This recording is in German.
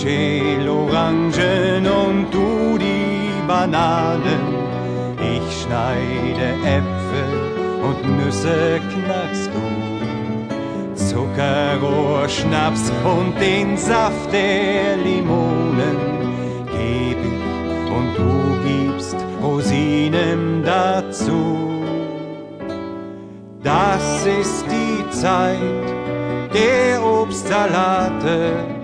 schäl Orangen und du die Bananen. Ich schneide Äpfel und Nüsse knackst du. Zuckerrohr, Schnaps und den Saft der Limonen geb ich und du gibst Rosinen dazu. Das ist die Zeit der Obstsalate.